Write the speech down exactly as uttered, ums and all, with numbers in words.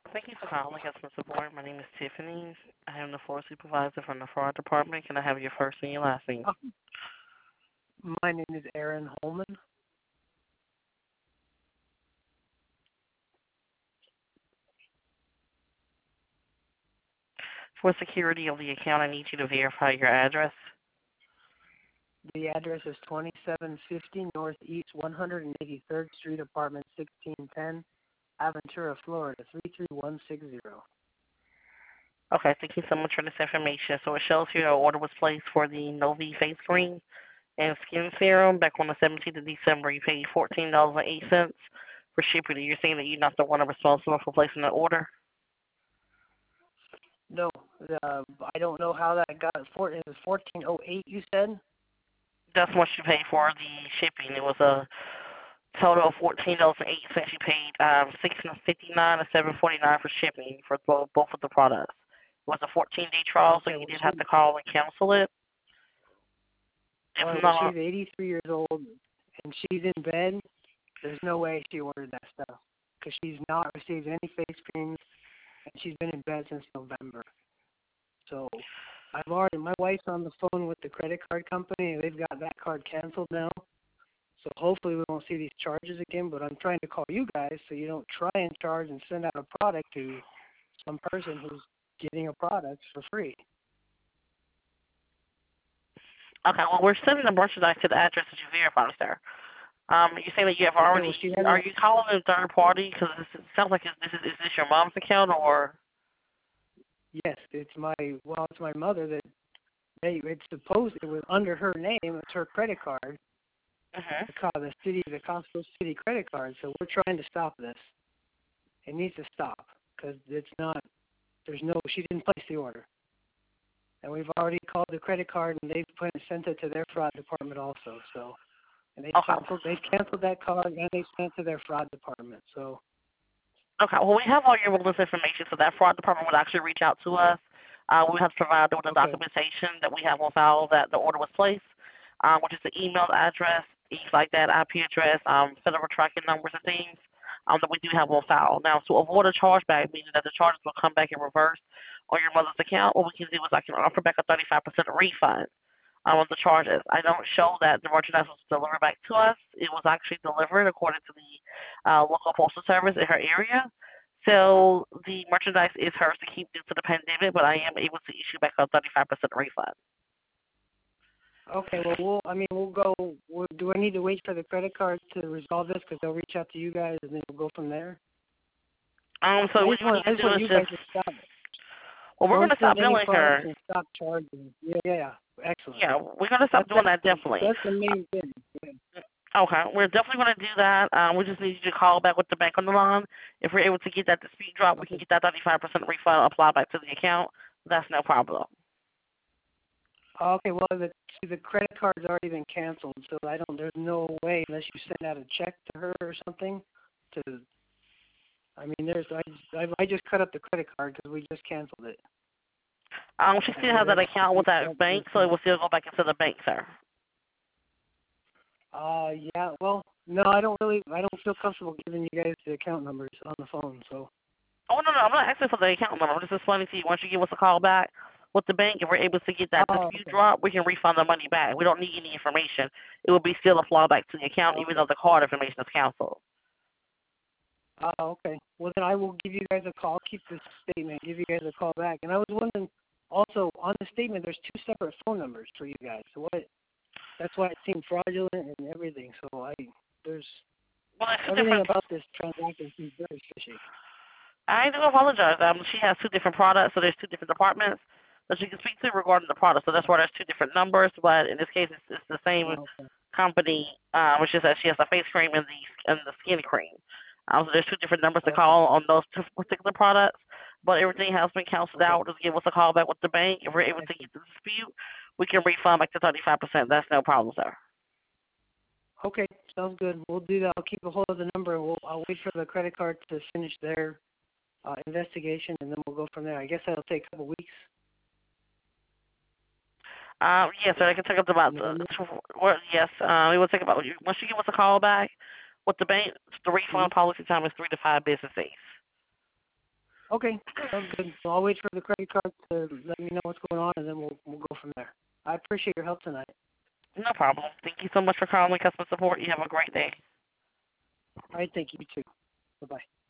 Thank you for calling customer support. My name is Tiffany. I am the floor supervisor from the fraud department. Can I have your first and your last name? Oh, my name is Aaron Holman. For security of the account, I need you to verify your address. The address is twenty-seven fifty Northeast one hundred eighty-third Street, apartment sixteen ten, Aventura, Florida three three one six zero. Okay, thank you so much for this information. So it shows here an order was placed for the Novi face cream and skin serum back on the seventeenth of December. You paid fourteen dollars and eight cents for shipping. You're saying that you're not the one responsible for placing the order? No, uh, I don't know how that got. Four, it was fourteen oh eight. You said. That's what you paid for the shipping. It was a total of fourteen dollars and eight cents. You paid um six fifty nine and seven forty nine for shipping for both both of the products. It was a fourteen day trial, so Okay, you well did have she, to call and cancel it. all If right, well not, she's eighty-three years old and she's in bed. There's no way she ordered that stuff because she's not received any face creams and she's been in bed since November. So I've already, my wife's on the phone with the credit card company. They've got that card canceled now. So hopefully we won't see these charges again, but I'm trying to call you guys so you don't try and charge and send out a product to some person who's getting a product for free. okay. Well, we're sending the merchandise to the address that you verified, sir. Um, you're saying that you have Okay, already. well she Are hasn't, you calling a third party? Because this sounds like it's, this is is this your mom's account or? yes, it's my, well, it's my mother that, they, it's supposed, it was under her name, it's her credit card, Mhm. the, co- the city, the Costco City credit card, so we're trying to stop this. It needs to stop because it's not, there's no, she didn't place the order. And we've already called the credit card and they've put, sent it to their fraud department also. So, and they Okay. canceled, they've canceled that card and they sent it to their fraud department. So, Okay, well, we have all your release information, so that fraud department would actually reach out to us. Uh, we have to provide them with the okay, documentation that we have on file that the order was placed, um, which is the email address, things like that, I P address, um, federal tracking numbers and things um, that we do have on file. Now, to avoid a chargeback, meaning that the charges will come back in reverse on your mother's account, what we can do is I can offer back a thirty-five percent refund um, of the charges. I don't show that the merchandise was delivered back to us. It was actually delivered according to the uh, local postal service in her area. So the merchandise is hers to keep due to the pandemic, but I am able to issue back a thirty-five percent refund. okay. Well, we'll, I mean, we'll go. We'll, do I need to wait for the credit card to resolve this because they'll reach out to you guys and then we'll go from there? Um, so I what just you would want, need I to just do want is you guys just, to stop it. well, we're going Don't to send stop any billing products her. and stop charging. Yeah, yeah, yeah. Excellent. Yeah, we're going to That's stop doing that's that the, definitely. that's the main thing. Yeah. Okay, we're definitely going to do that. Um, we just need you to call back with the bank on the line. If we're able to get that dispute dropped, we can Okay. get that thirty-five percent refund applied back to the account. That's no problem. Okay, well, the see, the credit card's already been canceled, so I don't. There's no way unless you send out a check to her or something. To, I mean, there's. I I, I just cut up the credit card because we just canceled it. Um, she I still mean, has that there's. account with that bank, so it will still go back into the bank, sir. Uh, yeah. Well, no, I don't really. I don't feel comfortable giving you guys the account numbers on the phone. So. Oh, no, no, I'm not asking for the account number. I'm just explaining to you. Once you give us a call back with the bank, if we're able to get that Oh, dispute okay. dropped, we can refund the money back. We don't need any information. It will be still a flaw back to the account, Oh, even okay. though the card information is canceled. Oh, okay. Well, then I will give you guys a call. Keep this statement. Give you guys a call back. And I was wondering, also on the statement, there's two separate phone numbers for you guys. So what? That's why it seemed fraudulent and everything. So I, there's Well, there's two everything different. about this transaction seems very fishy. I do apologize. Um, she has two different products, so there's two different departments that she can speak to regarding the product. So that's why there's two different numbers, but in this case, it's, it's the same Oh, okay. company. Um, which is that she has a face cream and the and the skin cream. Um, so there's two different numbers to Okay. call on those two particular products. But everything has been canceled Okay. out. Just give us a call back with the bank. If we're able to Excellent. get the dispute, we can refund back to thirty-five percent. That's no problem, sir. Okay. Sounds good. We'll do that. I'll keep a hold of the number. And we'll, I'll wait for the credit card to finish their uh, investigation, and then we'll go from there. I guess that'll take a couple weeks. Um, yes, sir. I can take up to about You know what I uh, mean? well, yes. Um, it will take about once you give us a call back with the bank. The refund Mhm. policy time is three to five business days. Okay, sounds good. So I'll wait for the credit card to let me know what's going on, and then we'll we'll go from there. I appreciate your help tonight. No problem. Thank you so much for calling customer support. You have a great day. All right, thank you, you too. Bye-bye.